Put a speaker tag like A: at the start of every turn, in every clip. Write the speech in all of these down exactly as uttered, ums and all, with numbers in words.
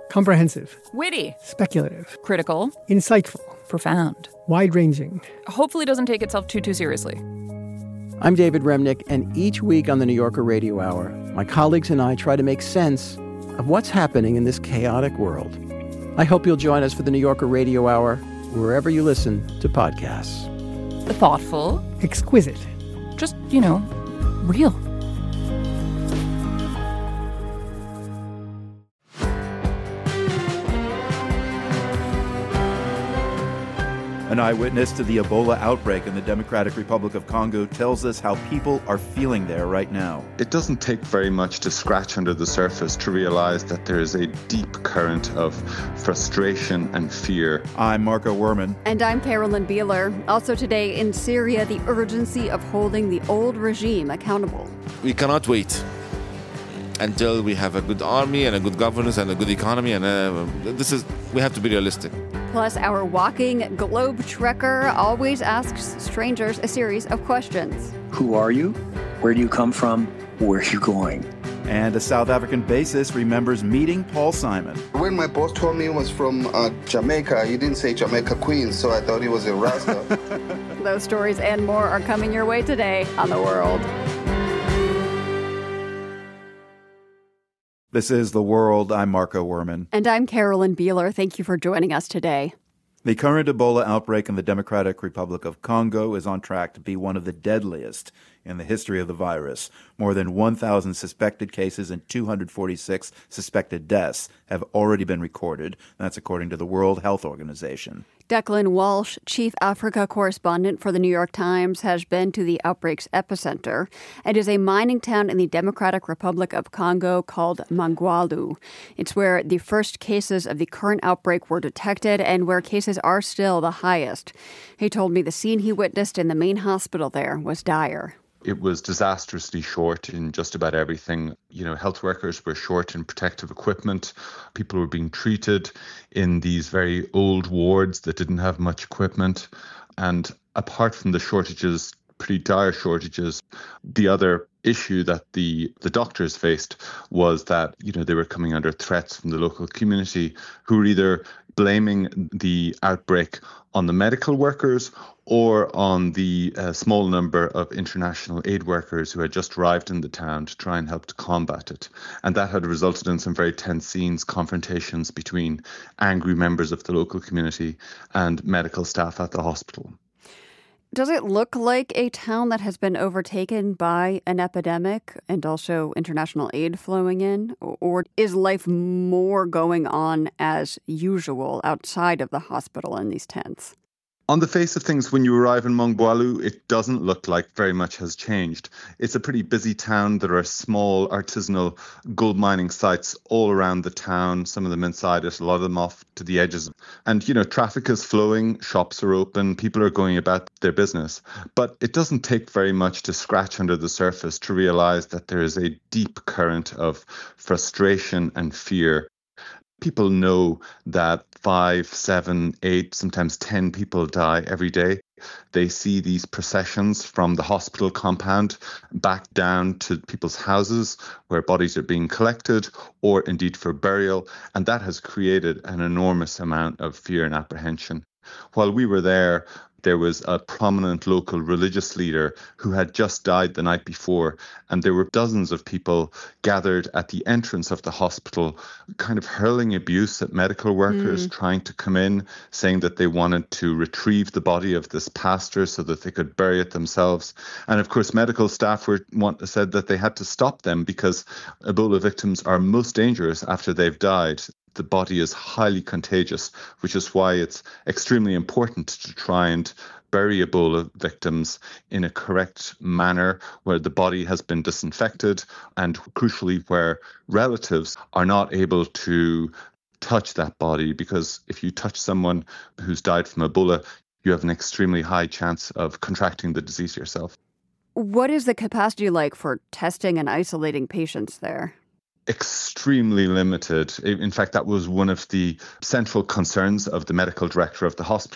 A: Comprehensive.
B: Witty.
A: Speculative.
B: Critical.
A: Insightful.
B: Profound.
A: Wide-ranging.
B: Hopefully doesn't take itself too, too seriously.
C: I'm David Remnick, and each week on the New Yorker Radio Hour, my colleagues and I try to make sense of what's happening in this chaotic world. I hope you'll join us for the New Yorker Radio Hour, wherever you listen to podcasts.
B: Thoughtful.
A: Exquisite.
B: Just, you know, real.
D: An eyewitness to the Ebola outbreak in the Democratic Republic of Congo tells us how people are feeling there right now.
E: It doesn't take very much to scratch under the surface to realize that there is a deep current of frustration and fear.
D: I'm Marco Werman.
F: And I'm Carolyn Beeler. Also today in Syria, the urgency of holding the old regime accountable.
G: We cannot wait until we have a good army and a good governance and a good economy. And uh, this is, we have to be realistic.
F: Plus, our walking globe trekker always asks strangers a series of questions.
H: Who are you? Where do you come from? Where are you going?
D: And a South African bassist remembers meeting Paul Simon.
I: When my boss told me he was from uh, Jamaica, he didn't say Jamaica Queens, so I thought he was a Rasta.
F: Those stories and more are coming your way today on The World.
D: This is The World. I'm Marco Werman.
F: And I'm Carolyn Beeler. Thank you for joining us today.
D: The current Ebola outbreak in the Democratic Republic of Congo is on track to be one of the deadliest in the history of the virus. More than one thousand suspected cases and two hundred forty-six suspected deaths have already been recorded. That's according to the World Health Organization.
F: Declan Walsh, chief Africa correspondent for the New York Times, has been to the outbreak's epicenter. It is a mining town in the Democratic Republic of Congo called Mangwalu. It's where the first cases of the current outbreak were detected and where cases are still the highest. He told me the scene he witnessed in the main hospital there was dire.
E: It was disastrously short in just about everything. You know, health workers were short in protective equipment. People were being treated in these very old wards that didn't have much equipment. And apart from the shortages, pretty dire shortages, the other issue that the, the doctors faced was that, you know, they were coming under threats from the local community who were either blaming the outbreak on the medical workers or on the uh, small number of international aid workers who had just arrived in the town to try and help to combat it. And that had resulted in some very tense scenes, confrontations between angry members of the local community and medical staff at the hospital.
F: Does it look like a town that has been overtaken by an epidemic and also international aid flowing in? Or is life more going on as usual outside of the hospital in these tents?
E: On the face of things, when you arrive in Mangwalu, it doesn't look like very much has changed. It's a pretty busy town. There are small artisanal gold mining sites all around the town, some of them inside it, a lot of them off to the edges. And, you know, traffic is flowing, shops are open, people are going about their business. But it doesn't take very much to scratch under the surface to realize that there is a deep current of frustration and fear. People know that five, seven, eight, sometimes ten people die every day. They see these processions from the hospital compound back down to people's houses where bodies are being collected or indeed for burial. And that has created an enormous amount of fear and apprehension. While we were there, there was a prominent local religious leader who had just died the night before, and there were dozens of people gathered at the entrance of the hospital, kind of hurling abuse at medical workers, mm. trying to come in, saying that they wanted to retrieve the body of this pastor so that they could bury it themselves. And of course, medical staff were want, said that they had to stop them because Ebola victims are most dangerous after they've died. The body is highly contagious, which is why it's extremely important to try and bury Ebola victims in a correct manner where the body has been disinfected and crucially where relatives are not able to touch that body, because if you touch someone who's died from Ebola, you have an extremely high chance of contracting the disease yourself.
F: What is the capacity like for testing and isolating patients there?
E: Extremely limited. In fact, that was one of the central concerns of the medical director of the hospital,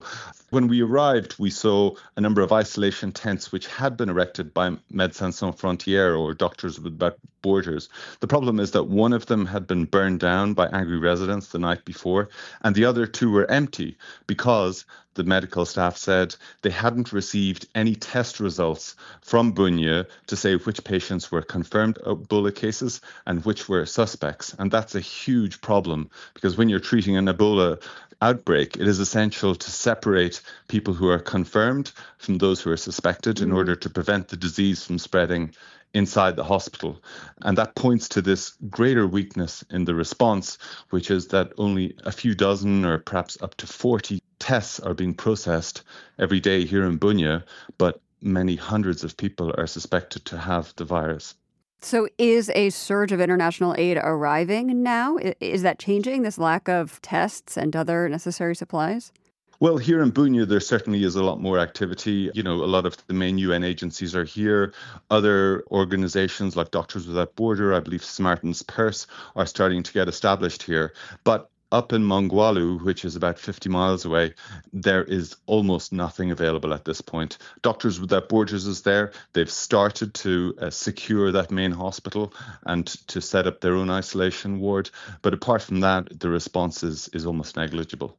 E: When we arrived, we saw a number of isolation tents which had been erected by Médecins Sans Frontières, or Doctors Without Borders. The problem is that one of them had been burned down by angry residents the night before, and the other two were empty because the medical staff said they hadn't received any test results from Bunia to say which patients were confirmed Ebola cases and which were suspects. And that's a huge problem, because when you're treating an Ebola outbreak, it is essential to separate people who are confirmed from those who are suspected in order to prevent the disease from spreading inside the hospital. And that points to this greater weakness in the response, which is that only a few dozen or perhaps up to forty tests are being processed every day here in Bunia, but many hundreds of people are suspected to have the virus.
F: So is a surge of international aid arriving now? Is that changing, this lack of tests and other necessary supplies?
E: Well, here in Bunia, there certainly is a lot more activity. You know, a lot of the main U N agencies are here. Other organizations like Doctors Without Borders, I believe Smartens Purse, are starting to get established here. But up in Mongwalu, which is about fifty miles away, there is almost nothing available at this point. Doctors Without Borders is there. They've started to uh, secure that main hospital and to set up their own isolation ward. But apart from that, the response is, is almost negligible.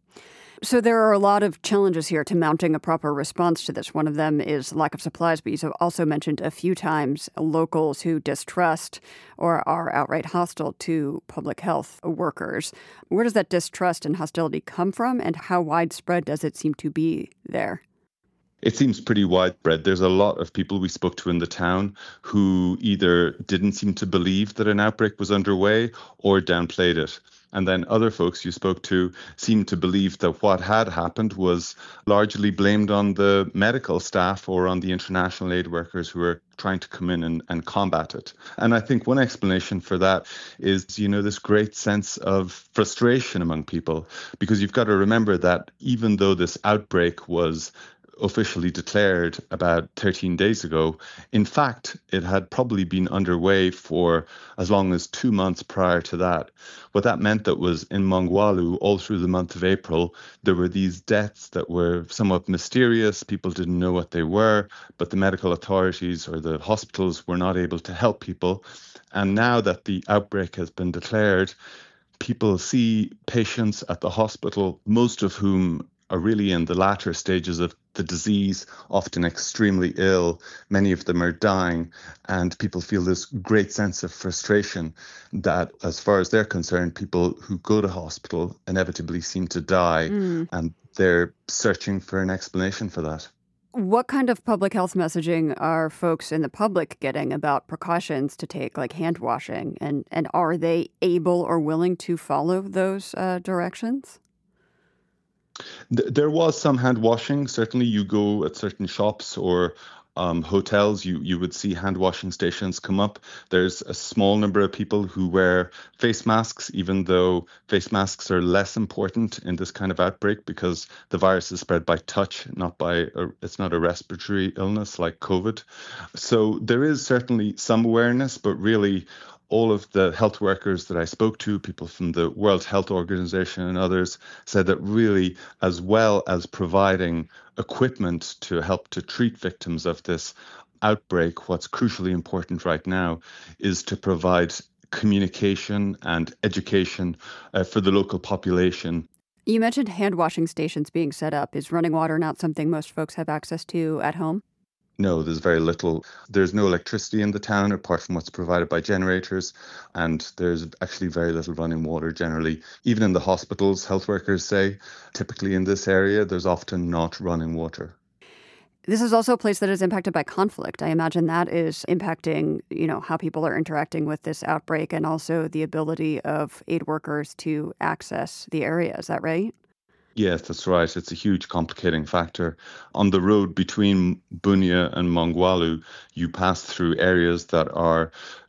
F: So there are a lot of challenges here to mounting a proper response to this. One of them is lack of supplies, but you've also mentioned a few times locals who distrust or are outright hostile to public health workers. Where does that distrust and hostility come from, and how widespread does it seem to be there?
E: It seems pretty widespread. There's a lot of people we spoke to in the town who either didn't seem to believe that an outbreak was underway or downplayed it. And then other folks you spoke to seemed to believe that what had happened was largely blamed on the medical staff or on the international aid workers who were trying to come in and, and combat it. And I think one explanation for that is, you know, this great sense of frustration among people, because you've got to remember that even though this outbreak was officially declared about thirteen days ago, in fact, it had probably been underway for as long as two months prior to that. What that meant that was in Mongwalu, all through the month of April, there were these deaths that were somewhat mysterious. People didn't know what they were, but the medical authorities or the hospitals were not able to help people. And now that the outbreak has been declared, people see patients at the hospital, most of whom are really in the latter stages of the disease, often extremely ill. Many of them are dying, and people feel this great sense of frustration that, as far as they're concerned, people who go to hospital inevitably seem to die, mm. and they're searching for an explanation for that.
F: What kind of public health messaging are folks in the public getting about precautions to take, like hand washing, and, and are they able or willing to follow those uh, directions?
E: There was some hand washing. Certainly you go at certain shops or um, hotels, you, you would see hand washing stations come up. There's a small number of people who wear face masks, even though face masks are less important in this kind of outbreak because the virus is spread by touch, not by, a, it's not a respiratory illness like COVID. So there is certainly some awareness, but really all of the health workers that I spoke to, people from the World Health Organization and others, said that really, as well as providing equipment to help to treat victims of this outbreak, what's crucially important right now is to provide communication and education uh, for the local population.
F: You mentioned hand washing stations being set up. Is running water not something most folks have access to at home?
E: No, there's very little. There's no electricity in the town apart from what's provided by generators. And there's actually very little running water generally. Even in the hospitals, health workers say, typically in this area, there's often not running water.
F: This is also a place that is impacted by conflict. I imagine that is impacting, you know, how people are interacting with this outbreak and also the ability of aid workers to access the area. Is that right?
E: Yes, that's right. It's a huge complicating factor. On the road between Bunia and Mongwalu, you pass through areas that are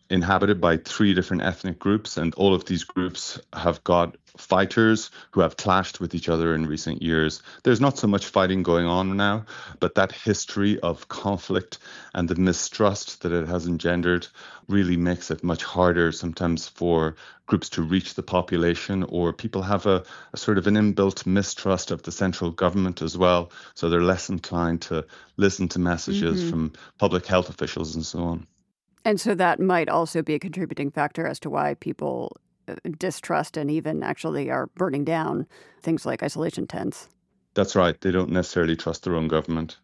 E: inhabited by three different ethnic groups, and all of these groups have got fighters who have clashed with each other in recent years. There's not so much fighting going on now, but that history of conflict and the mistrust that it has engendered really makes it much harder sometimes for groups to reach the population, or people have a, a sort of an inbuilt mistrust of the central government as well. So they're less inclined to listen to messages mm-hmm. from public health officials and so on.
F: And so that might also be a contributing factor as to why people distrust and even actually are burning down things like isolation tents.
E: That's right. They don't necessarily trust their own government.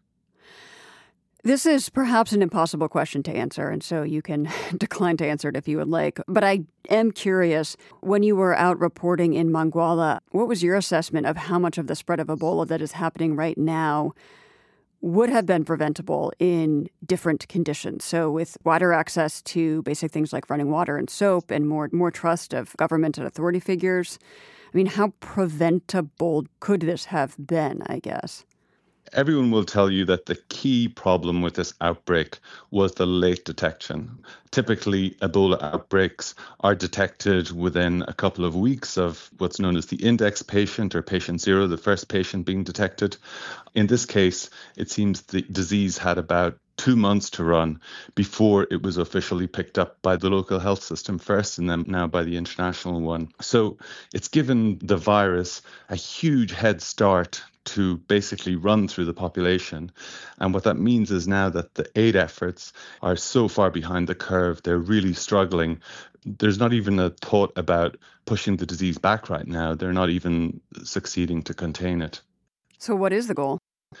F: This is perhaps an impossible question to answer, and so you can decline to answer it if you would like. But I am curious, when you were out reporting in Manguala, what was your assessment of how much of the spread of Ebola that is happening right now would have been preventable in different conditions? So with wider access to basic things like running water and soap and more more trust of government and authority figures, I mean, how preventable could this have been, I guess?
E: Everyone will tell you that the key problem with this outbreak was the late detection. Typically, Ebola outbreaks are detected within a couple of weeks of what's known as the index patient or patient zero, the first patient being detected. In this case, it seems the disease had about two months to run before it was officially picked up by the local health system first and then now by the international one. So it's given the virus a huge head start to basically run through the population. And what that means is now that the aid efforts are so far behind the curve, they're really struggling. There's not even a thought about pushing the disease back right now. They're not even succeeding to contain it.
F: So what is the goal?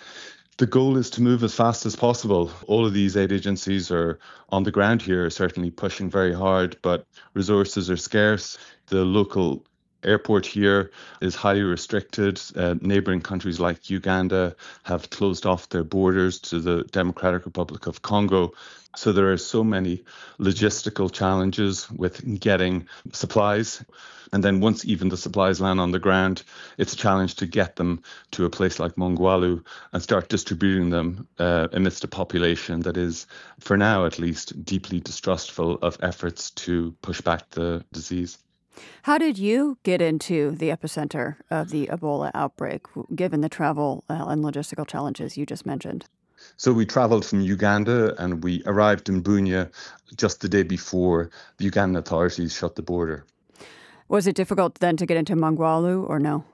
E: The goal is to move as fast as possible. All of these aid agencies are on the ground here, certainly pushing very hard, but resources are scarce. The local airport here is highly restricted. Uh, neighboring countries like Uganda have closed off their borders to the Democratic Republic of Congo. So there are so many logistical challenges with getting supplies. And then once even the supplies land on the ground, it's a challenge to get them to a place like Mongwalu and start distributing them uh, amidst a population that is, for now at least, deeply distrustful of efforts to push back the disease.
F: How did you get into the epicenter of the Ebola outbreak, given the travel uh, and logistical challenges you just mentioned?
E: So we traveled from Uganda and we arrived in Bunia just the day before the Ugandan authorities shut the border.
F: Was it difficult then to get into Mongwalu or no?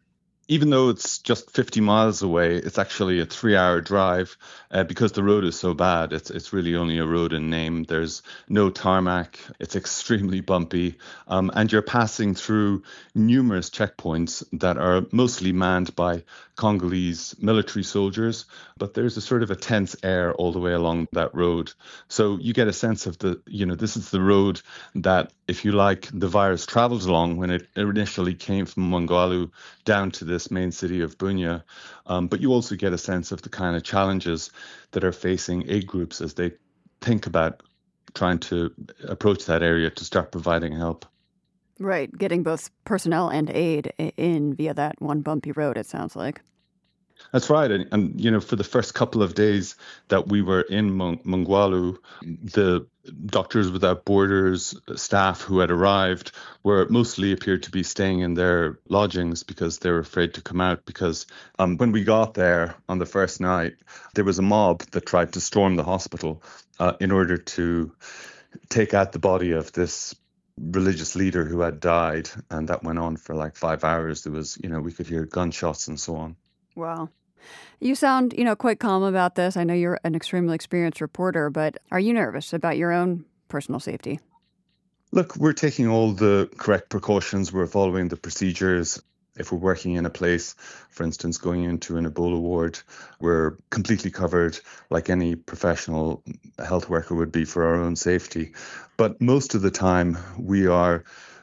E: Even though it's just fifty miles away, it's actually a three-hour drive uh, because the road is so bad. It's it's really only a road in name. There's no tarmac. It's extremely bumpy. Um, and you're passing through numerous checkpoints that are mostly manned by Congolese military soldiers. But there's a sort of a tense air all the way along that road. So you get a sense of the, you know, this is the road that, if you like, the virus traveled along when it initially came from Mongwalu down to this main city of Bunia. Um, but you also get a sense of the kind of challenges that are facing aid groups as they think about trying to approach that area to start providing help.
F: Right, getting both personnel and aid in via that one bumpy road, it sounds like.
E: That's right. And, and, you know, for the first couple of days that we were in Mong- Mongwalu, the Doctors Without Borders staff who had arrived were mostly appeared to be staying in their lodgings because they were afraid to come out. Because um, when we got there on the first night, there was a mob that tried to storm the hospital uh, in order to take out the body of this religious leader who had died. And that went on for like five hours. There was, you know, we could hear gunshots and so on.
F: Wow. You sound, you know, quite calm about this. I know you're an extremely experienced reporter, but are you nervous about your own personal safety?
E: Look, we're taking all the correct precautions. We're following the procedures. If we're working in a place, for instance, going into an Ebola ward, we're completely covered like any professional health worker would be for our own safety. But most of the time, we are,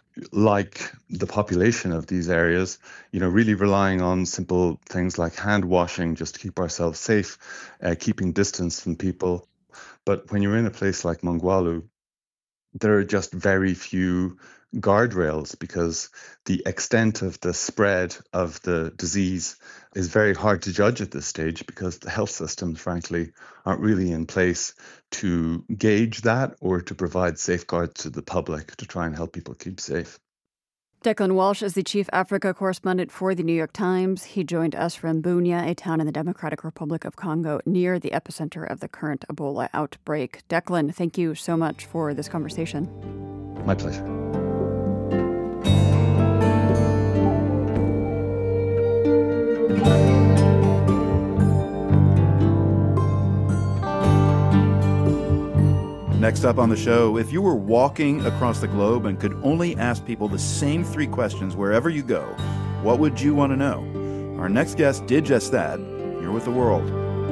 E: like the population of these areas, you know, really relying on simple things like hand washing just to keep ourselves safe, uh, keeping distance from people. But when you're in a place like Mongwalu, there are just very few guardrails because the extent of the spread of the disease is very hard to judge at this stage because the health systems, frankly, aren't really in place to gauge that or to provide safeguards to the public to try and help people keep safe.
F: Declan Walsh is the chief Africa correspondent for the New York Times. He joined us from Bunia, a town in the Democratic Republic of Congo, near the epicenter of the current Ebola outbreak. Declan, thank you so much for this conversation.
E: My pleasure.
D: Next up on the show, if you were walking across the globe and could only ask people the same three questions wherever you go, what would you want to know? Our next guest did just that. You're with The World.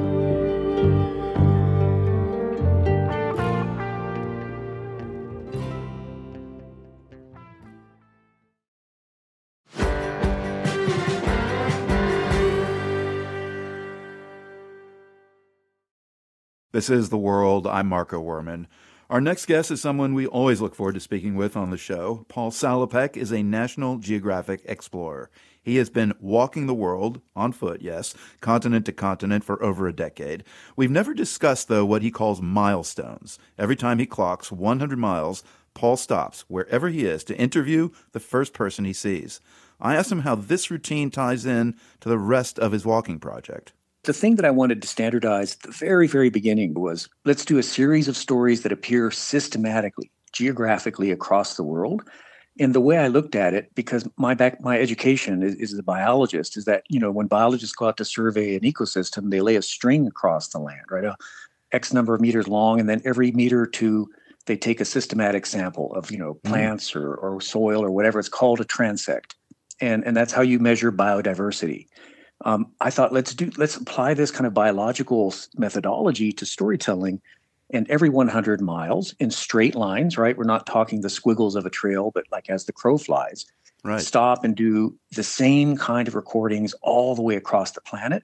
D: This is The World. I'm Marco Werman. Our next guest is someone we always look forward to speaking with on the show. Paul Salopek is a National Geographic explorer. He has been walking the world, on foot, yes, continent to continent for over a decade. We've never discussed, though, what he calls milestones. Every time he clocks one hundred miles, Paul stops, wherever he is, to interview the first person he sees. I asked him how this routine ties in to the rest of his walking project.
H: The thing that I wanted to standardize at the very, very beginning was let's do a series of stories that appear systematically, geographically across the world. And the way I looked at it, because my back, my education is, is as a biologist, is that, you know, when biologists go out to survey an ecosystem, they lay a string across the land, right? A X number of meters long, and then every meter or two, they take a systematic sample of, you know, plants mm. or, or soil or whatever. It's called a transect. And, and that's how you measure biodiversity. Um, I thought, let's do, let's apply this kind of biological methodology to storytelling. And every one hundred miles in straight lines, right? We're not talking the squiggles of a trail, but like as the crow flies, right. Stop and do the same kind of recordings all the way across the planet.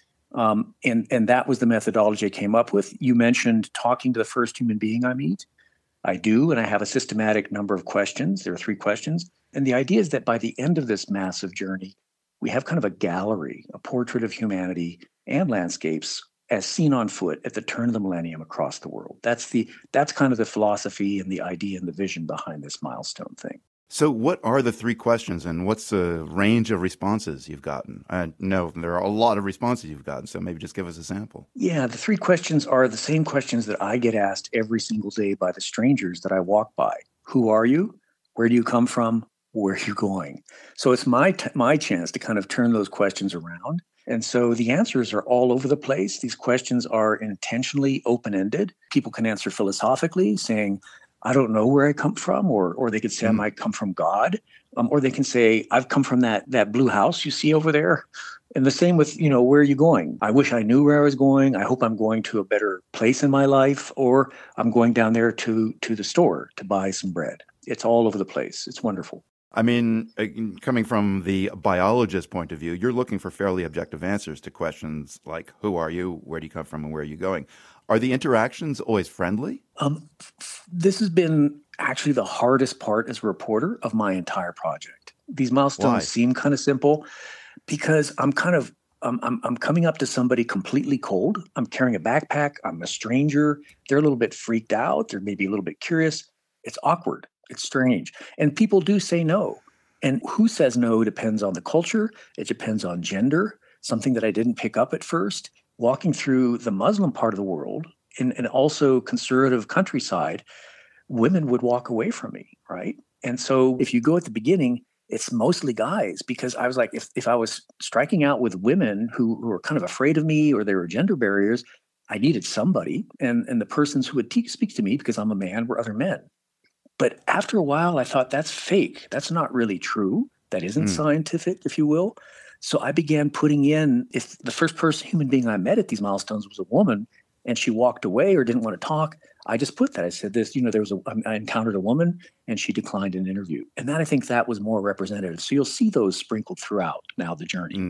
H: Um, and, and that was the methodology I came up with. You mentioned talking to the first human being I meet. I do, and I have a systematic number of questions. There are three questions. And the idea is that by the end of this massive journey, we have kind of a gallery, a portrait of humanity and landscapes as seen on foot at the turn of the millennium across the world. That's the that's kind of the philosophy and the idea and the vision behind this milestone thing.
D: So what are the three questions and what's the range of responses you've gotten? I know there are a lot of responses you've gotten, so maybe just give us a sample.
H: Yeah, the three questions are the same questions that I get asked every single day by the strangers that I walk by. Who are you? Where do you come from? Where are you going? So it's my t- my chance to kind of turn those questions around. And so the answers are all over the place. These questions are intentionally open-ended. People can answer philosophically, saying, I don't know where I come from, or or they could say, mm. I might come from God. Um, or they can say, I've come from that that blue house you see over there. And the same with, you know, where are you going? I wish I knew where I was going. I hope I'm going to a better place in my life, or I'm going down there to to the store to buy some bread. It's all over the place. It's wonderful.
D: I mean, coming from the biologist point of view, you're looking for fairly objective answers to questions like, who are you, where do you come from, and where are you going? Are the interactions always friendly? Um,
H: this has been actually the hardest part as a reporter of my entire project. These milestones Why? seem kind of simple because I'm kind of, um, I'm, I'm coming up to somebody completely cold. I'm carrying a backpack. I'm a stranger. They're a little bit freaked out. They're maybe a little bit curious. It's awkward. It's strange. And people do say no. And who says no depends on the culture. It depends on gender, something that I didn't pick up at first. Walking through the Muslim part of the world and, and also conservative countryside, women would walk away from me, right? And so if you go at the beginning, it's mostly guys, because I was like, if, if I was striking out with women who, who were kind of afraid of me or there were gender barriers, I needed somebody. And, and the persons who would te- speak to me, because I'm a man, were other men. But after a while, I thought that's fake. That's not really true. That isn't mm. scientific, if you will. So I began putting in, if the first person, human being I met at these milestones was a woman and she walked away or didn't want to talk, I just put that. I said this, you know, there was a, I encountered a woman and she declined an interview. And then I think that was more representative. So you'll see those sprinkled throughout now the journey. Mm.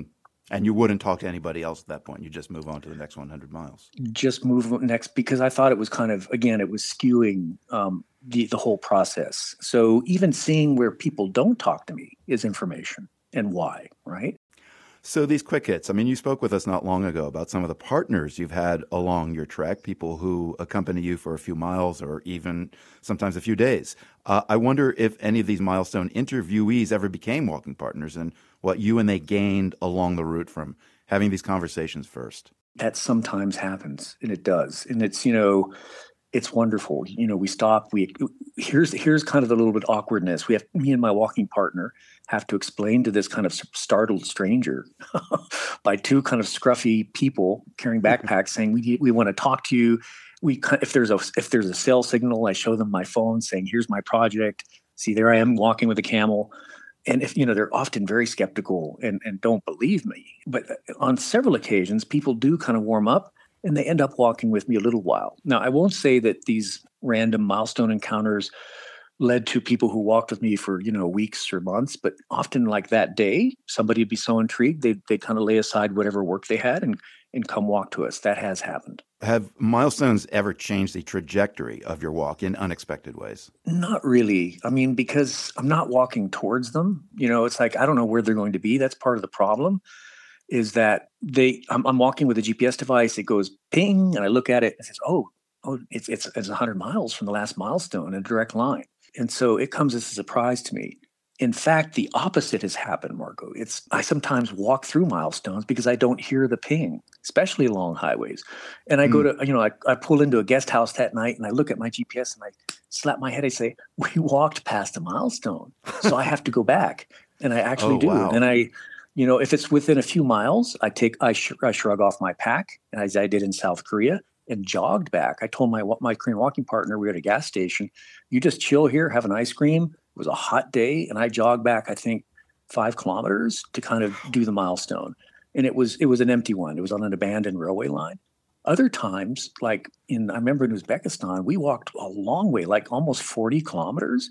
D: And you wouldn't talk to anybody else at that point. You just move on to the next one hundred miles.
H: Just move next, because I thought it was kind of, again, it was skewing um, the, the whole process. So even seeing where people don't talk to me is information, and why, right?
D: So these quick hits, I mean, you spoke with us not long ago about some of the partners you've had along your trek, people who accompany you for a few miles or even sometimes a few days. Uh, I wonder if any of these milestone interviewees ever became walking partners, and what you and they gained along the route from having these conversations first.
H: That sometimes happens, and it does. And it's, you know, it's wonderful. You know, we stop, we, here's, here's kind of the little bit awkwardness. We have, me and my walking partner have to explain to this kind of startled stranger by two kind of scruffy people carrying backpacks saying, we, we want to talk to you. We, if there's a, if there's a cell signal, I show them my phone saying, here's my project. See, there I am walking with a camel. And if, you know, they're often very skeptical and, and don't believe me. But on several occasions, people do kind of warm up and they end up walking with me a little while. Now, I won't say that these random milestone encounters led to people who walked with me for, you know, weeks or months, but often like that day, somebody would be so intrigued, they they kind of lay aside whatever work they had and, and come walk to us. That has happened.
D: Have milestones ever changed the trajectory of your walk in unexpected ways?
H: Not really. I mean, because I'm not walking towards them. You know, it's like, I don't know where they're going to be. That's part of the problem, is that they, I'm, I'm walking with a G P S device. It goes ping, and I look at it and it says, oh, oh, it's, it's, it's one hundred miles from the last milestone in a direct line. And so it comes as a surprise to me. In fact, the opposite has happened, Marco. It's I sometimes walk through milestones because I don't hear the ping, especially along highways. And I mm. go to, you know, I, I pull into a guest house that night and I look at my G P S and I slap my head. I say, we walked past a milestone. So I have to go back. And I actually
D: oh,
H: do.
D: Wow.
H: And I, you know, if it's within a few miles, I take, I, sh- I shrug off my pack, as I did in South Korea, and jogged back. I told my my Korean walking partner, we were at a gas station, you just chill here, have an ice cream. It was a hot day, and I jogged back, I think, five kilometers to kind of do the milestone. And it was it was an empty one. It was on an abandoned railway line. Other times, like in, I remember in Uzbekistan, we walked a long way, like almost forty kilometers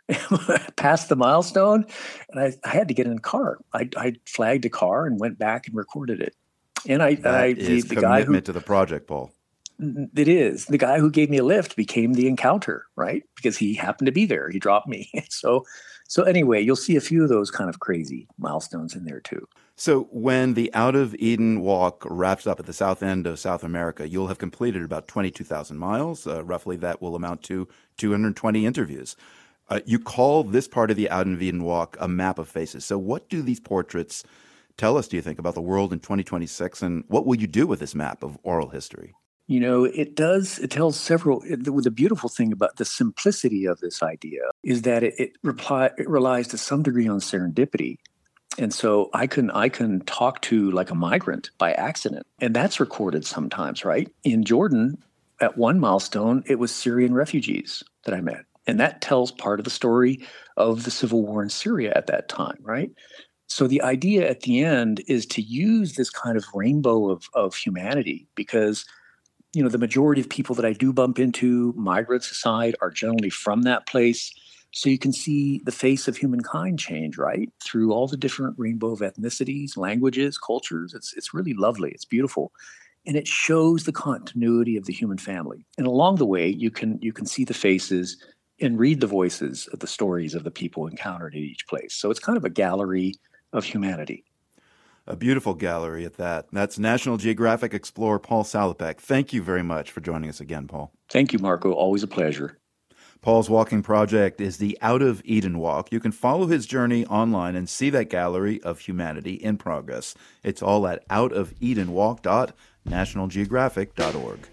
H: past the milestone. And I, I had to get in a car. I, I flagged a car and went back and recorded it. And I,
D: that
H: I
D: is
H: the, the
D: commitment
H: guy who,
D: to the project, Paul.
H: It is. The guy who gave me a lift became the encounter, right? Because he happened to be there. He dropped me. So, so anyway, you'll see a few of those kind of crazy milestones in there too.
D: So when the Out of Eden walk wraps up at the south end of South America, you'll have completed about twenty-two thousand miles. Uh, roughly that will amount to two hundred twenty interviews. Uh, you call this part of the Out of Eden walk a map of faces. So what do these portraits tell us, do you think, about the world in twenty twenty-six? And what will you do with this map of oral history?
H: You know, it does, it tells several, it, the, the beautiful thing about the simplicity of this idea is that it, it, reply, it relies to some degree on serendipity. And so I can, I can talk to like a migrant by accident, and that's recorded sometimes, right? In Jordan, at one milestone, it was Syrian refugees that I met. And that tells part of the story of the civil war in Syria at that time, right? So the idea at the end is to use this kind of rainbow of, of humanity, because you know, the majority of people that I do bump into, migrants aside, are generally from that place. So you can see the face of humankind change, right? Through all the different rainbow of ethnicities, languages, cultures. It's it's really lovely. It's beautiful. And it shows the continuity of the human family. And along the way, you can you can see the faces and read the voices of the stories of the people encountered at each place. So it's kind of a gallery of humanity.
D: A beautiful gallery at that. That's National Geographic explorer Paul Salopek. Thank you very much for joining us again, Paul.
H: Thank you, Marco. Always a pleasure.
D: Paul's walking project is the Out of Eden Walk. You can follow his journey online and see that gallery of humanity in progress. It's all at out of eden walk dot national geographic dot org.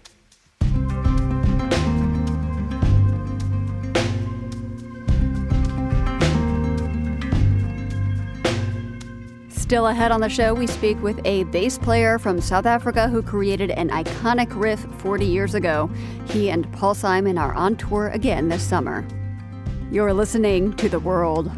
F: Still ahead on the show, we speak with a bass player from South Africa who created an iconic riff forty years ago. He and Paul Simon are on tour again this summer. You're listening to The World.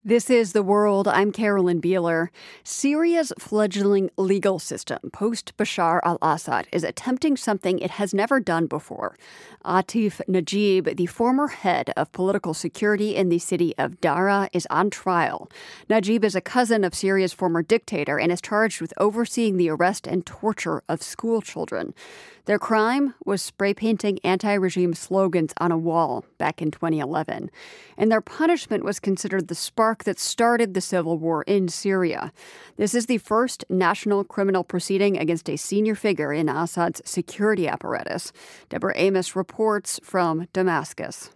F: This is The World. I'm Carolyn Beeler. Syria's fledgling legal system, post-Bashar al-Assad, is attempting something it has never done before. Atif Najib, the former head of political security in the city of Dara, is on trial. Najib is a cousin of Syria's former dictator and is charged with overseeing the arrest and torture of school children. Their crime was spray painting anti-regime slogans on a wall back in twenty eleven. And their punishment was considered the spark that started the civil war in Syria. This is the first national criminal proceeding against a senior figure in Assad's security apparatus. Deborah Amos reports from Damascus.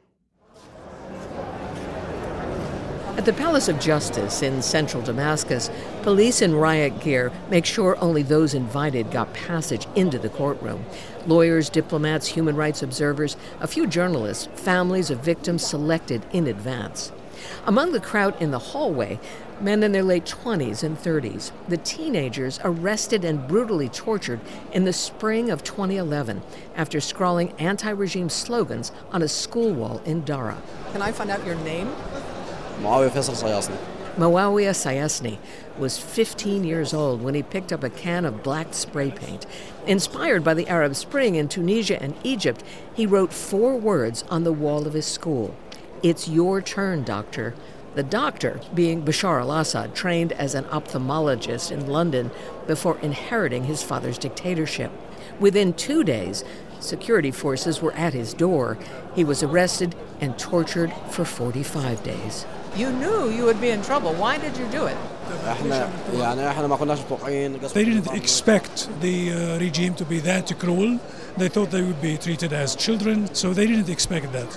A: At the Palace of Justice in central Damascus, police in riot gear make sure only those invited got passage into the courtroom. Lawyers, diplomats, human rights observers, a few journalists, families of victims selected in advance. Among the crowd in the hallway, men in their late twenties and thirties, the teenagers arrested and brutally tortured in the spring of twenty eleven after scrawling anti-regime slogans on a school wall in Dara.
J: Can I find out your name?
A: Muawiyah Sayasni was fifteen years old when he picked up a can of black spray paint. Inspired by the Arab Spring in Tunisia and Egypt, he wrote four words on the wall of his school. "It's your turn, doctor." The doctor being Bashar al-Assad, trained as an ophthalmologist in London before inheriting his father's dictatorship. Within two days, security forces were at his door. He was arrested and tortured for forty-five days.
J: You knew you would be in trouble. Why did you do it?
K: They didn't expect the uh, regime to be that cruel. They thought they would be treated as children, so they didn't expect that.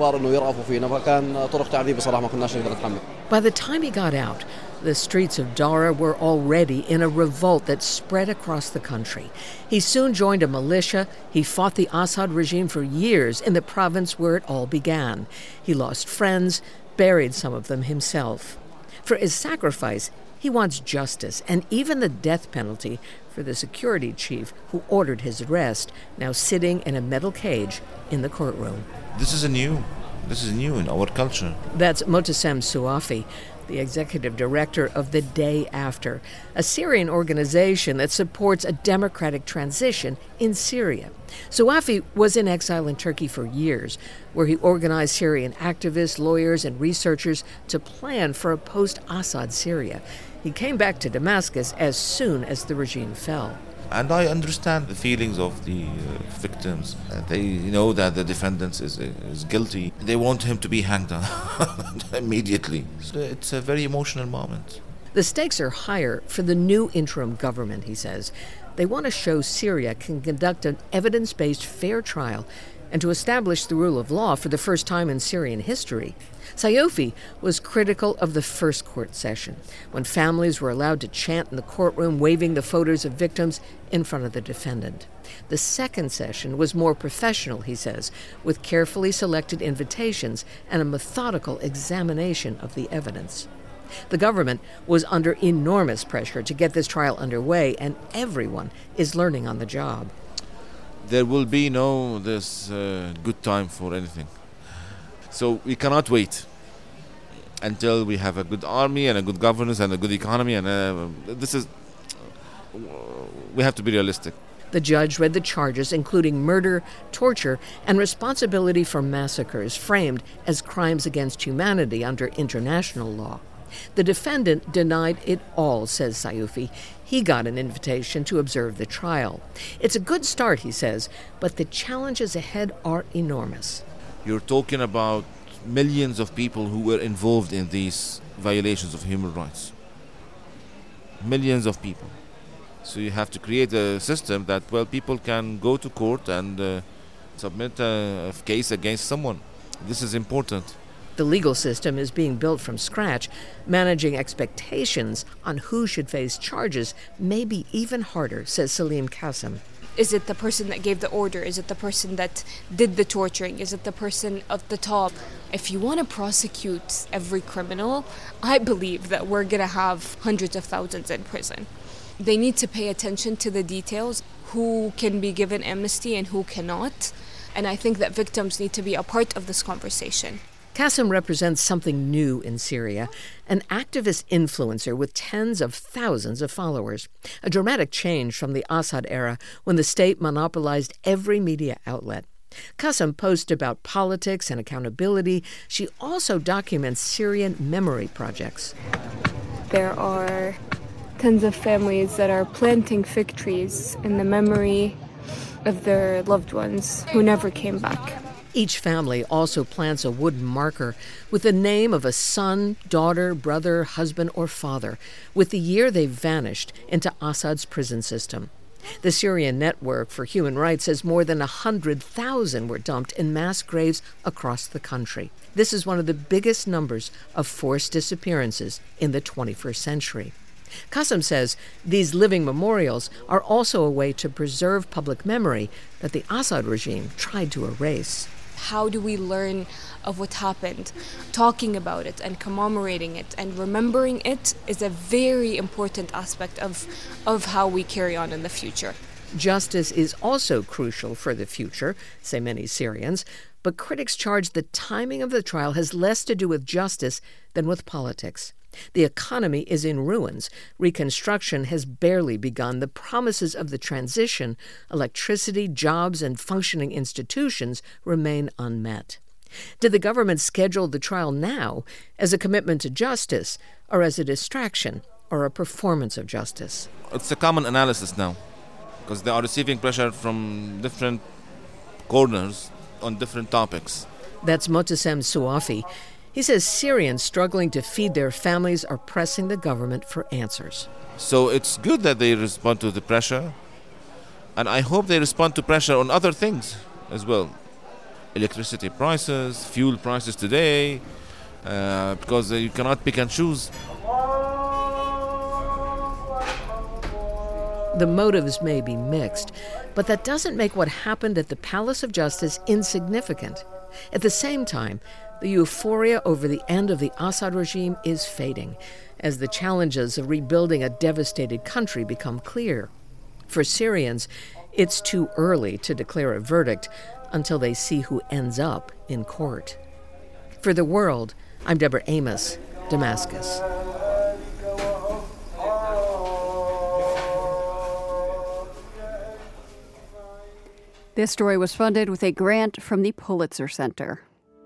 A: By the time he got out, the streets of Dara were already in a revolt that spread across the country. He soon joined a militia. He fought the Assad regime for years in the province where it all began. He lost friends, buried some of them himself. For his sacrifice, he wants justice and even the death penalty for the security chief who ordered his arrest, now sitting in a metal cage in the courtroom.
G: This is a new, this is new in our culture.
A: That's Motassem Suafi, the executive director of The Day After, a Syrian organization that supports a democratic transition in Syria. Suafi was in exile in Turkey for years, where he organized Syrian activists, lawyers, and researchers to plan for a post-Assad Syria. He came back to Damascus as soon as the regime fell.
G: And I understand the feelings of the uh, victims. Uh, they know that the defendant is, is guilty. They want him to be hanged immediately. So it's a very emotional moment.
A: The stakes are higher for the new interim government, he says. They want to show Syria can conduct an evidence-based fair trial and to establish the rule of law for the first time in Syrian history. Sayoufi was critical of the first court session, when families were allowed to chant in the courtroom, waving the photos of victims in front of the defendant. The second session was more professional, he says, with carefully selected invitations and a methodical examination of the evidence. The government was under enormous pressure to get this trial underway, and everyone is learning on the job.
G: There will be no this uh, good time for anything. So we cannot wait until we have a good army and a good governance and a good economy. And uh, this is, uh, we have to be realistic.
A: The judge read the charges, including murder, torture, and responsibility for massacres framed as crimes against humanity under international law. The defendant denied it all, says Sayoufi. He got an invitation to observe the trial. It's a good start, he says, but the challenges ahead are enormous.
G: You're talking about millions of people who were involved in these violations of human rights. Millions of people. So you have to create a system that, well, people can go to court and uh, submit a, a case against someone. This is important.
A: The legal system is being built from scratch. Managing expectations on who should face charges may be even harder, says Salim Qasim.
L: Is it the person that gave the order? Is it the person that did the torturing? Is it the person at the top? If you want to prosecute every criminal, I believe that we're going to have hundreds of thousands in prison. They need to pay attention to the details, who can be given amnesty and who cannot. And I think that victims need to be a part of this conversation.
A: Qassem represents something new in Syria, an activist influencer with tens of thousands of followers, a dramatic change from the Assad era when the state monopolized every media outlet. Qassem posts about politics and accountability. She also documents Syrian memory projects.
L: There are tons of families that are planting fig trees in the memory of their loved ones who never came back.
A: Each family also plants a wooden marker with the name of a son, daughter, brother, husband, or father, with the year they vanished into Assad's prison system. The Syrian Network for Human Rights says more than one hundred thousand were dumped in mass graves across the country. This is one of the biggest numbers of forced disappearances in the twenty-first century. Qassem says these living memorials are also a way to preserve public memory that the Assad regime tried to erase.
L: How do we learn of what happened? Talking about it and commemorating it and remembering it is a very important aspect of, of how we carry on in the future.
A: Justice is also crucial for the future, say many Syrians, but critics charge the timing of the trial has less to do with justice than with politics. The economy is in ruins. Reconstruction has barely begun. The promises of the transition, electricity, jobs, and functioning institutions remain unmet. Did the government schedule the trial now as a commitment to justice, or as a distraction, or a performance of justice?
G: It's a common analysis now, because they are receiving pressure from different corners on different topics.
A: That's Motassem Suafi. He says Syrians struggling to feed their families are pressing the government for answers.
G: So it's good that they respond to the pressure, and I hope they respond to pressure on other things as well. Electricity prices, fuel prices today, uh, because you cannot pick and choose.
A: The motives may be mixed, but that doesn't make what happened at the Palace of Justice insignificant. At the same time, the euphoria over the end of the Assad regime is fading as the challenges of rebuilding a devastated country become clear. For Syrians, it's too early to declare a verdict until they see who ends up in court. For The World, I'm Deborah Amos, Damascus.
F: This story was funded with a grant from the Pulitzer Center.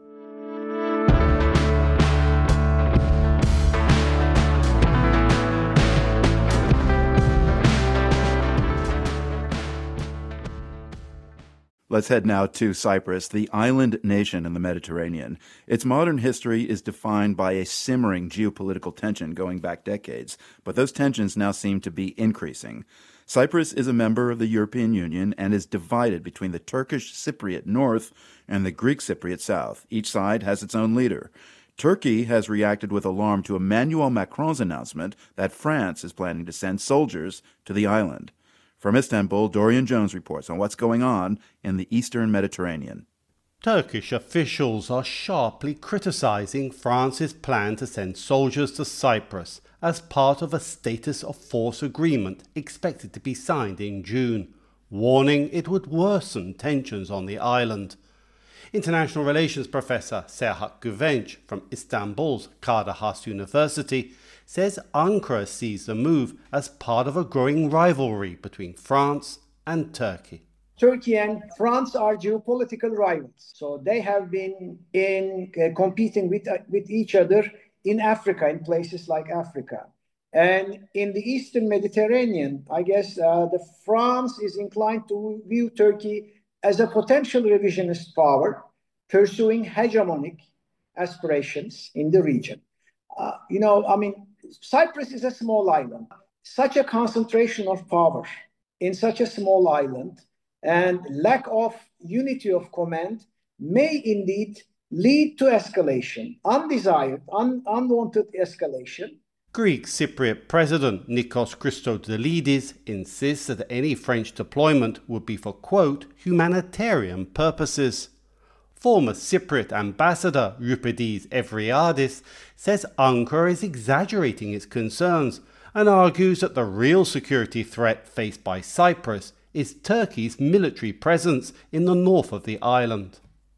D: Let's head now to Cyprus, the island nation in the Mediterranean. Its modern history is defined by a simmering geopolitical tension going back decades, but those tensions now seem to be increasing. Cyprus is a member of the European Union and is divided between the Turkish Cypriot North and the Greek Cypriot South. Each side has its own leader. Turkey has reacted with alarm to Emmanuel Macron's announcement that France is planning to send soldiers to the island. From Istanbul, Dorian Jones reports on what's going on in the eastern Mediterranean.
M: Turkish officials are sharply criticizing France's plan to send soldiers to Cyprus as part of a status of force agreement expected to be signed in June, warning it would worsen tensions on the island. International Relations Professor Serhat Güvenç from Istanbul's Kadir Has University says Ankara sees the move as part of a growing rivalry between France and Turkey.
N: Turkey and France are geopolitical rivals, so they have been in uh, competing with uh, with each other in Africa, in places like Africa. And in the Eastern Mediterranean, I guess uh, the France is inclined to view Turkey as a potential revisionist power, pursuing hegemonic aspirations in the region. Uh, you know, I mean, Cyprus is a small island. Such a concentration of power in such a small island and lack of unity of command may indeed lead to escalation, undesired, un- unwanted escalation.
M: Greek Cypriot President Nikos Christodoulidis insists that any French deployment would be for, quote, humanitarian purposes. Former Cypriot ambassador Euripides Evriadis says Ankara is exaggerating its concerns and argues that the real security threat faced by Cyprus is Turkey's military presence in the north of the island.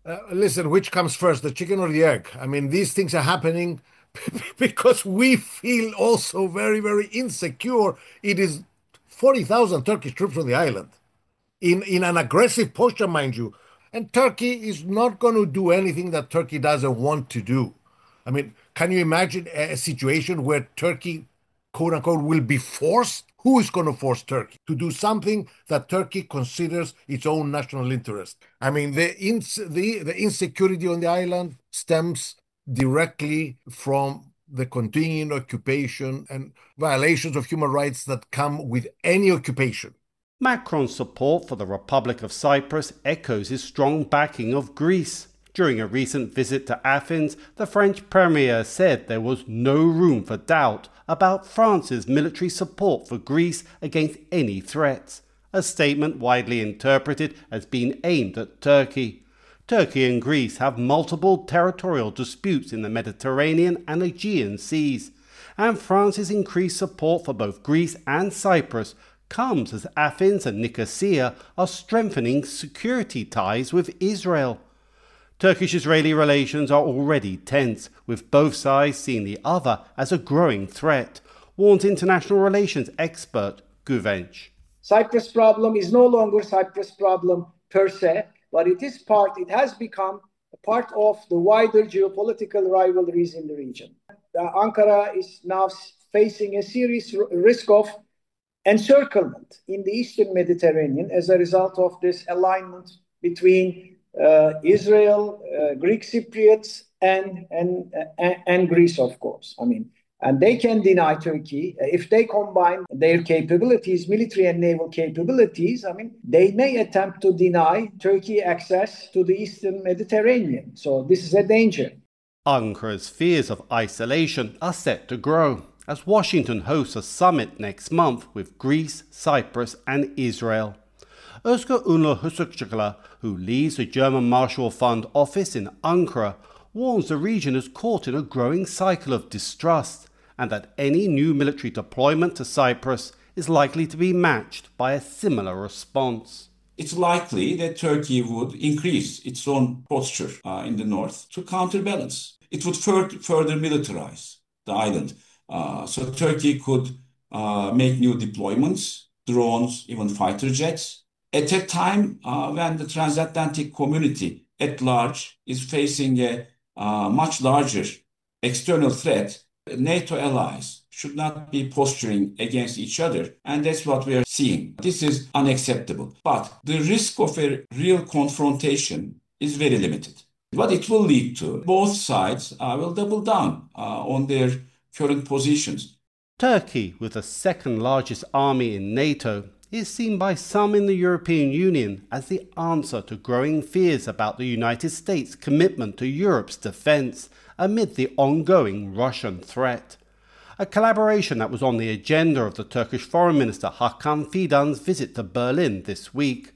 O: Uh, listen, which comes first, the chicken or the egg? I mean, these things are happening because we feel also very, very insecure. It is forty thousand Turkish troops on the island in, in an aggressive posture, mind you. And Turkey is not going to do anything that Turkey doesn't want to do. I mean, can you imagine a situation where Turkey, quote unquote, will be forced? Who is going to force Turkey to do something that Turkey considers its own national interest? I mean, the, ins- the, the insecurity on the island stems directly from the continuing occupation and violations of human rights that come with any occupation.
M: Macron's support for the Republic of Cyprus echoes his strong backing of Greece. During a recent visit to Athens, the French premier said there was no room for doubt about France's military support for Greece against any threats, a statement widely interpreted as being aimed at Turkey. Turkey and Greece have multiple territorial disputes in the Mediterranean and Aegean seas, and France's increased support for both Greece and Cyprus comes as Athens and Nicosia are strengthening security ties with Israel. Turkish-Israeli relations are already tense, with both sides seeing the other as a growing threat, warns international relations expert Güvenç.
N: Cyprus problem is no longer Cyprus problem per se, but it is part, it has become a part of the wider geopolitical rivalries in the region. Uh, Ankara is now facing a serious r- risk of encirclement in the Eastern Mediterranean as a result of this alignment between uh, Israel, uh, Greek Cypriots, and, and, uh, and Greece, of course. I mean, and they can deny Turkey. If they combine their capabilities, military and naval capabilities, I mean, they may attempt to deny Turkey access to the Eastern Mediterranean. So this is a danger.
M: Ankara's fears of isolation are set to grow as Washington hosts a summit next month with Greece, Cyprus and Israel. Özgür Ünlü Hüsükçüler, who leads the German Marshall Fund office in Ankara, warns the region is caught in a growing cycle of distrust and that any new military deployment to Cyprus is likely to be matched by a similar response.
P: It's likely that Turkey would increase its own posture uh, in the north to counterbalance. It would fur- further militarize the island. Uh, so Turkey could uh, make new deployments, drones, even fighter jets. At a time uh, when the transatlantic community at large is facing a uh, much larger external threat, NATO allies should not be posturing against each other. And that's what we are seeing. This is unacceptable. But the risk of a real confrontation is very limited. What it will lead to, both sides uh, will double down uh, on their current positions.
M: Turkey, with the second largest army in NATO, is seen by some in the European Union as the answer to growing fears about the United States' commitment to Europe's defence amid the ongoing Russian threat. A collaboration that was on the agenda of the Turkish Foreign Minister Hakan Fidan's visit to Berlin this week.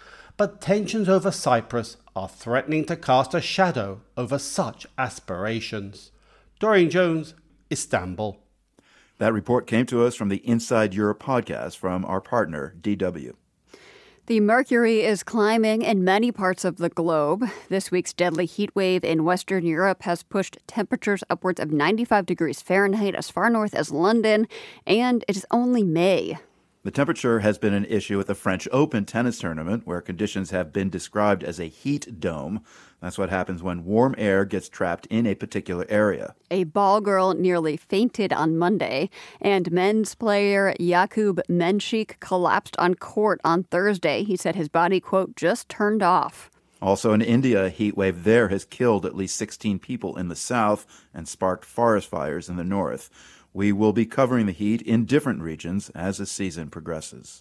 M: But tensions over Cyprus are threatening to cast a shadow over such aspirations. Dorian Jones, Istanbul.
D: That report came to us from the Inside Europe podcast from our partner, D W.
F: The mercury is climbing in many parts of the globe. This week's deadly heat wave in Western Europe has pushed temperatures upwards of ninety-five degrees Fahrenheit as far north as London, and it is only May.
D: The temperature has been an issue at the French Open tennis tournament, where conditions have been described as a heat dome. That's what happens when warm air gets trapped in a particular area.
F: A ball girl nearly fainted on Monday, and men's player Jakub Menšík collapsed on court on Thursday. He said his body, quote, just turned off.
D: Also in India, a heat wave there has killed at least sixteen people in the south and sparked forest fires in the north. We will be covering the heat in different regions as the season progresses.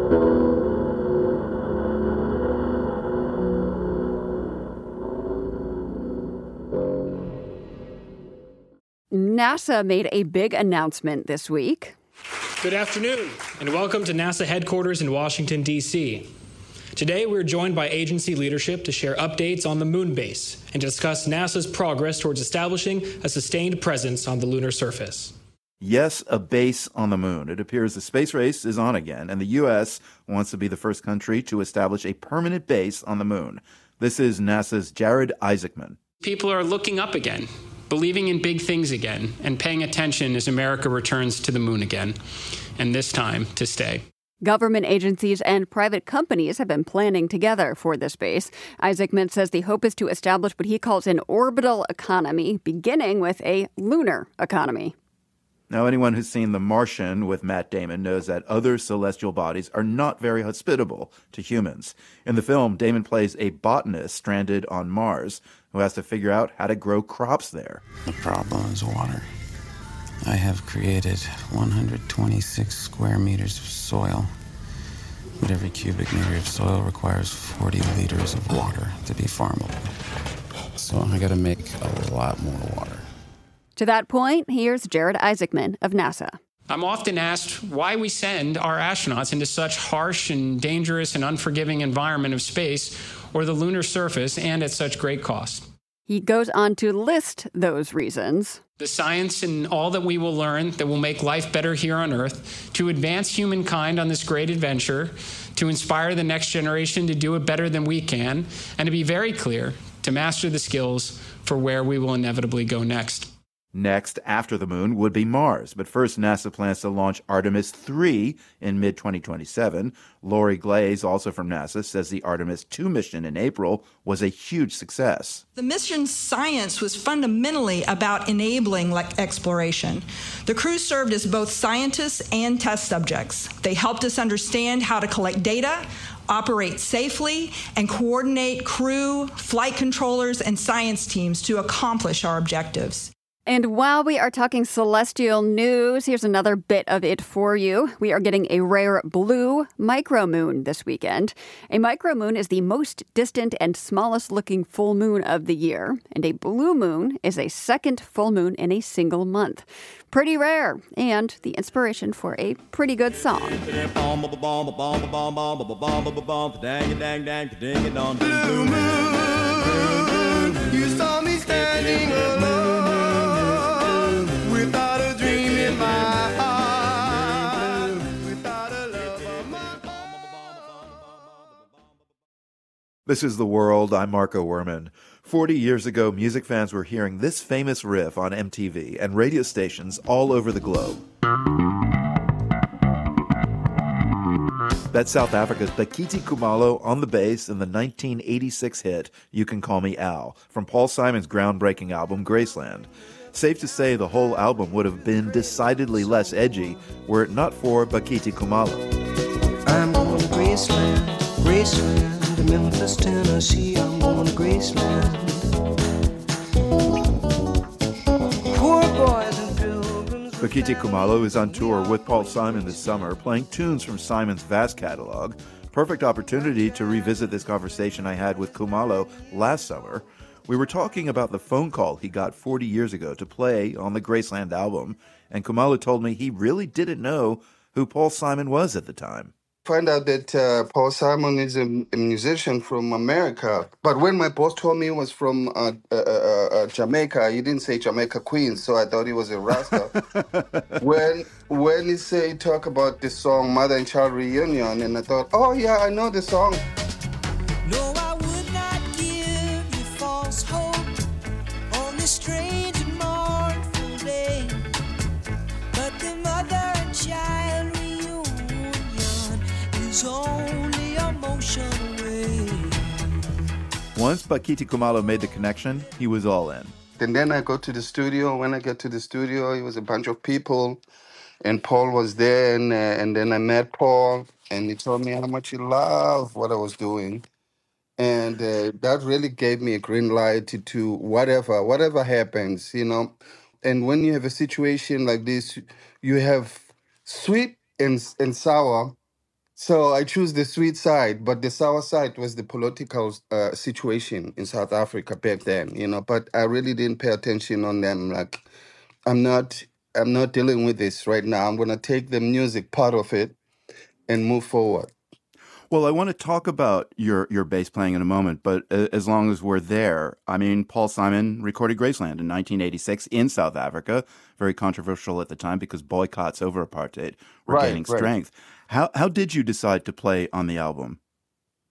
F: NASA made a big announcement this week.
Q: Good afternoon, and welcome to NASA headquarters in Washington, D C Today, we're joined by agency leadership to share updates on the moon base and to discuss NASA's progress towards establishing a sustained presence on the lunar surface.
D: Yes, a base on the moon. It appears the space race is on again, and the U S wants to be the first country to establish a permanent base on the moon. This is NASA's Jared Isaacman.
Q: People are looking up again, believing in big things again, and paying attention as America returns to the moon again, and this time to stay.
F: Government agencies and private companies have been planning together for this base. Isaacman says the hope is to establish what he calls an orbital economy, beginning with a lunar economy.
D: Now, anyone who's seen The Martian with Matt Damon knows that other celestial bodies are not very hospitable to humans. In the film, Damon plays a botanist stranded on Mars who has to figure out how to grow crops there.
R: The problem is water. I have created one hundred twenty-six square meters of soil, but every cubic meter of soil requires forty liters of water to be farmable. So I gotta make a lot more water.
F: To that point, here's Jared Isaacman of NASA.
Q: I'm often asked why we send our astronauts into such harsh and dangerous and unforgiving environment of space or the lunar surface, and at such great cost.
F: He goes on to list those reasons.
Q: The science and all that we will learn that will make life better here on Earth, to advance humankind on this great adventure, to inspire the next generation to do it better than we can, and to be very clear, to master the skills for where we will inevitably go next.
D: Next, after the moon, would be Mars. But first, NASA plans to launch Artemis three in mid twenty twenty-seven. Lori Glaze, also from NASA, says the Artemis two mission in April was a huge success.
S: The mission's science was fundamentally about enabling exploration. The crew served as both scientists and test subjects. They helped us understand how to collect data, operate safely, and coordinate crew, flight controllers, and science teams to accomplish our objectives.
F: And while we are talking celestial news, here's another bit of it for you. We are getting a rare blue micromoon this weekend. A micromoon is the most distant and smallest looking full moon of the year, and a blue moon is a second full moon in a single month. Pretty rare, and the inspiration for a pretty good song.
T: Blue moon, you saw me standing alone.
D: This is The World. I'm Marco Werman. Forty years ago, music fans were hearing this famous riff on M T V and radio stations all over the globe. That's South Africa's Bakiti Kumalo on the bass in the nineteen eighty-six hit You Can Call Me Al from Paul Simon's groundbreaking album Graceland. Safe to say the whole album would have been decidedly less edgy were it not for Bakiti Kumalo.
T: I'm going to Graceland, Graceland. Memphis, Tennessee, I'm going to Graceland. Poor boys and pilgrims.
D: Bakiti Kumalo is on tour with Paul Simon this summer, playing tunes from Simon's vast catalog. Perfect opportunity to revisit this conversation I had with Kumalo last summer. We were talking about the phone call he got forty years ago to play on the Graceland album, and Kumalo told me he really didn't know who Paul Simon was at the time.
I: Find out that uh, Paul Simon is a, a musician from America. But when my boss told me he was from uh, uh, uh, uh, Jamaica, he didn't say Jamaica Queens, so I thought he was a Rasta. when when he say talk about the song Mother and Child Reunion, and I thought, oh yeah, I know the song.
T: No, I would not give you false hope on this strange and mournful day. But the mother and child only a motion away.
D: Once Bakiti Kumalo made the connection, he was all in.
I: And then I go to the studio. When I get to the studio, it was a bunch of people, and Paul was there, and, uh, and then I met Paul, and he told me how much he loved what I was doing. And uh, that really gave me a green light to, to whatever, whatever happens, you know. And when you have a situation like this, you have sweet and, and sour. So I choose the sweet side, but the sour side was the political uh, situation in South Africa back then, you know. But I really didn't pay attention on them. Like, I'm not, I'm not dealing with this right now. I'm gonna take the music part of it and move forward.
D: Well, I want to talk about your your bass playing in a moment, but as long as we're there, I mean, Paul Simon recorded Graceland in nineteen eighty-six in South Africa, very controversial at the time because boycotts over apartheid were
I: Right,
D: gaining
I: right.
D: strength. How how did you decide to play on the album?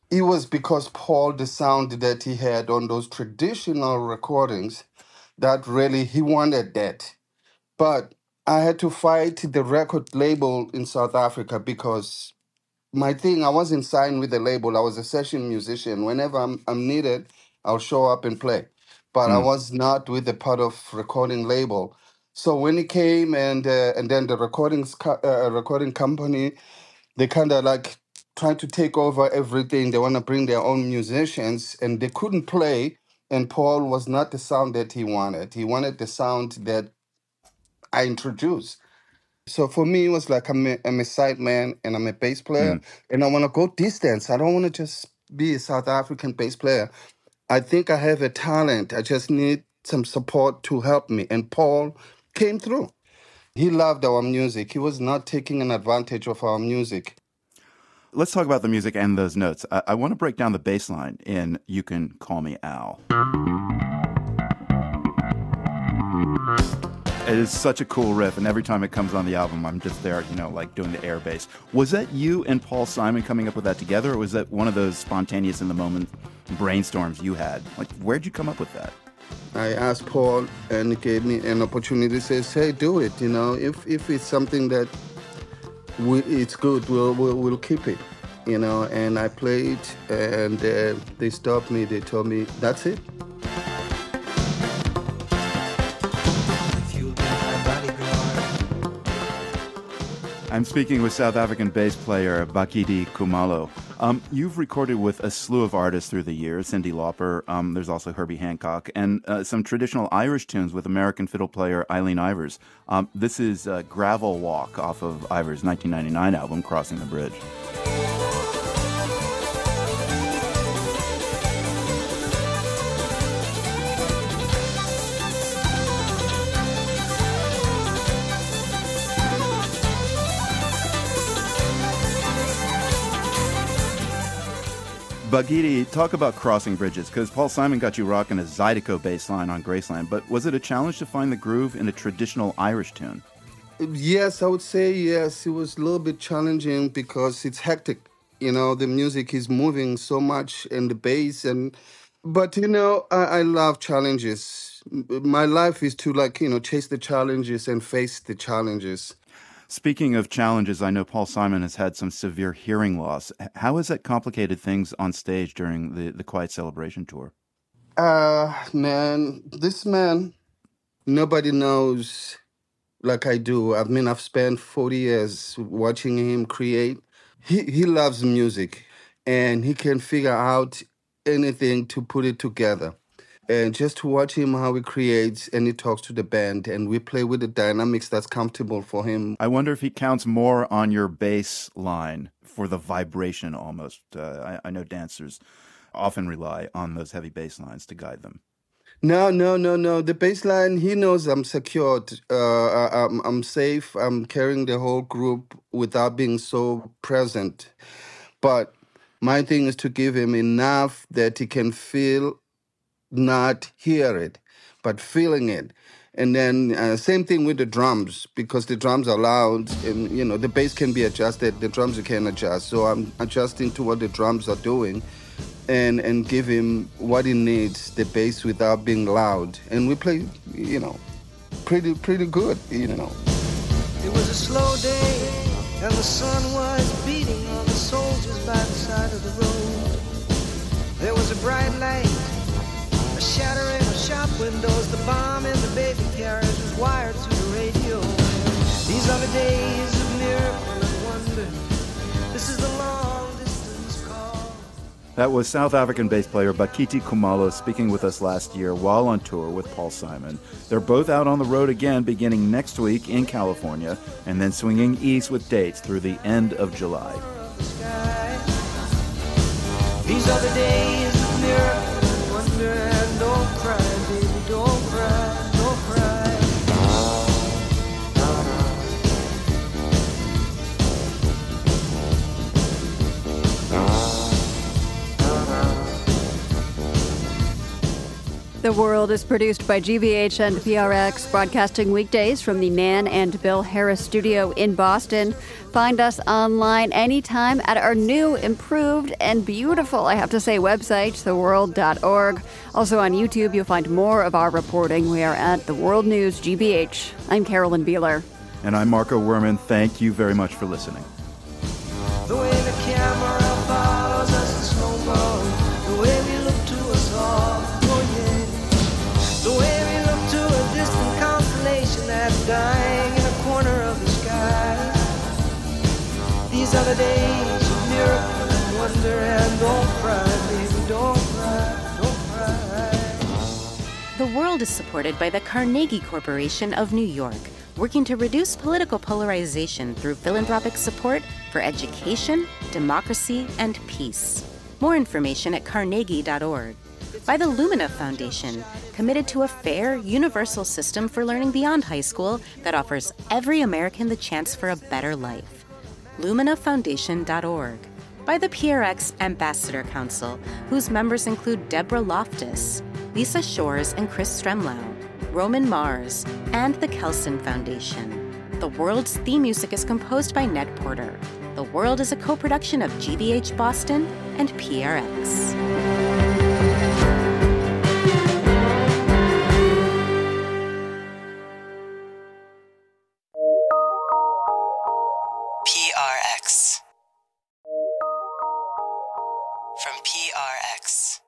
I: it was because Paul, the sound that he had on those traditional recordings, that really, he wanted that. But I had to fight the record label in South Africa because my thing, I wasn't signed with the label. I was a session musician. Whenever I'm, I'm needed, I'll show up and play. But mm. I was not with the part of recording label. So when it came and uh, and then the recordings co- uh, recording company, they kind of like tried to take over everything. They want to bring their own musicians, and they couldn't play. And Paul was not the sound that he wanted. He wanted the sound that I introduced. So for me, it was like I'm a, I'm a side man and I'm a bass player, mm. and I want to go distance. I don't want to just be a South African bass player. I think I have a talent. I just need some support to help me. And Paul came through. He loved our music. He was not taking an advantage of our music.
D: Let's talk about the music and those notes. I, I want to break down the bass line in You Can Call Me Al. It is such a cool riff, and every time it comes on the album, I'm just there, you know, like doing the air bass. Was that you and Paul Simon coming up with that together, or was that one of those spontaneous in-the-moment brainstorms you had? Like, where'd you come up with that?
I: I asked Paul, and he gave me an opportunity. Says, "Hey, do it. You know, if if it's something that we, it's good, we'll, we'll we'll keep it. You know." And I played, and uh, they stopped me. They told me, "That's it."
D: I'm speaking with South African bass player Bakiti Khumalo. Um, you've recorded with a slew of artists through the years, Cyndi Lauper, um, there's also Herbie Hancock, and uh, some traditional Irish tunes with American fiddle player Eileen Ivers. Um, this is uh, Gravel Walk off of Ivers' nineteen ninety-nine album, Crossing the Bridge. Bakiti, talk about crossing bridges, because Paul Simon got you rocking a Zydeco bass line on Graceland, but was it a challenge to find the groove in a traditional Irish tune?
I: Yes, I would say yes. It was a little bit challenging because it's hectic. You know, the music is moving so much and the bass, and but, you know, I, I love challenges. My life is to, like, you know, chase the challenges and face the challenges.
D: Speaking of challenges, I know Paul Simon has had some severe hearing loss. How has that complicated things on stage during the, the Quiet Celebration tour?
I: Uh, man, this man, nobody knows like I do. I mean, I've spent forty years watching him create. He, he loves music, and he can figure out anything to put it together. And just to watch him, how he creates, and he talks to the band, and we play with the dynamics that's comfortable for him.
D: I wonder if he counts more on your bass line for the vibration almost. Uh, I, I know dancers often rely on those heavy bass lines to guide them.
I: No, no, no, no. The bass line, he knows I'm secured. Uh, I'm, I'm safe. I'm carrying the whole group without being so present. But my thing is to give him enough that he can feel, not hear it, but feeling it. And then uh, same thing with the drums, because the drums are loud and, you know, the bass can be adjusted, the drums you can adjust. So I'm adjusting to what the drums are doing and, and give him what he needs, the bass without being loud. And we play, you know, pretty, pretty good, you know.
T: It was a slow day and the sun was beating on the soldiers by the side of the road. There was a bright light, a shattering of shop windows, the bomb in the baby carriage was wired to the radio. These are the days of miracle and wonder. This is the long distance call.
D: That was South African bass player Bakiti Khumalo speaking with us last year while on tour with Paul Simon. They're both out on the road again beginning next week in California and then swinging east with dates through the end of July.
T: These are the days of miracle and wonder. Don't cry, baby, don't cry, don't cry.
F: The World is produced by G B H and P R X, broadcasting weekdays from the Nan and Bill Harris studio in Boston. Find us online anytime at our new, improved, and beautiful, I have to say, website, the world dot org. Also on YouTube, you'll find more of our reporting. We are at The World News G B H. I'm Carolyn Beeler.
D: And I'm Marco Werman. Thank you very much for listening.
T: The way the camera follows us in slow mo, the way we look to us all, oh yeah. The way we look to a distant constellation that's dying in a corner of the sky. These are the days of miracle and wonder, and don't cry, baby, don't cry, don't cry.
U: The World is supported by the Carnegie Corporation of New York, working to reduce political polarization through philanthropic support for education, democracy, and peace. More information at carnegie dot org. By the Lumina Foundation, committed to a fair, universal system for learning beyond high school that offers every American the chance for a better life. lumina foundation dot org. By the P R X Ambassador Council, whose members include Deborah Loftus, Lisa Shores, and Chris Stremlau, Roman Mars, and the Kelson Foundation. The World's theme music is composed by Ned Porter. The World is a co-production of G B H Boston and P R X.
V: P R X. From P R X.